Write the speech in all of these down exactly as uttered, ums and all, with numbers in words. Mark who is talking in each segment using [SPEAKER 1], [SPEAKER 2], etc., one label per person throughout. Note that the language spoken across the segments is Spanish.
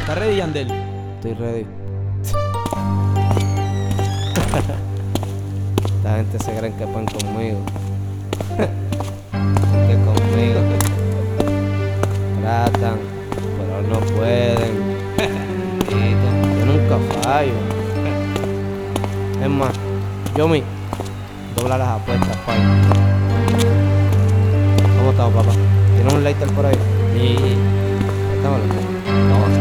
[SPEAKER 1] ¿Estás ready, Yandel?
[SPEAKER 2] Estoy ready. Esta gente se creen que pueden conmigo. Que conmigo tratan, pero no pueden. Yo nunca fallo. Es más, Yomi, dobla las apuestas, pai. ¿Cómo estamos, papá? ¿Tienes un lighter por ahí?
[SPEAKER 1] Sí.
[SPEAKER 2] Prétamelo.
[SPEAKER 1] Vamos.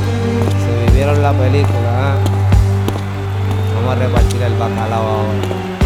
[SPEAKER 2] Se vivieron la película, ¿eh? Vamos a repartir el bacalao ahora.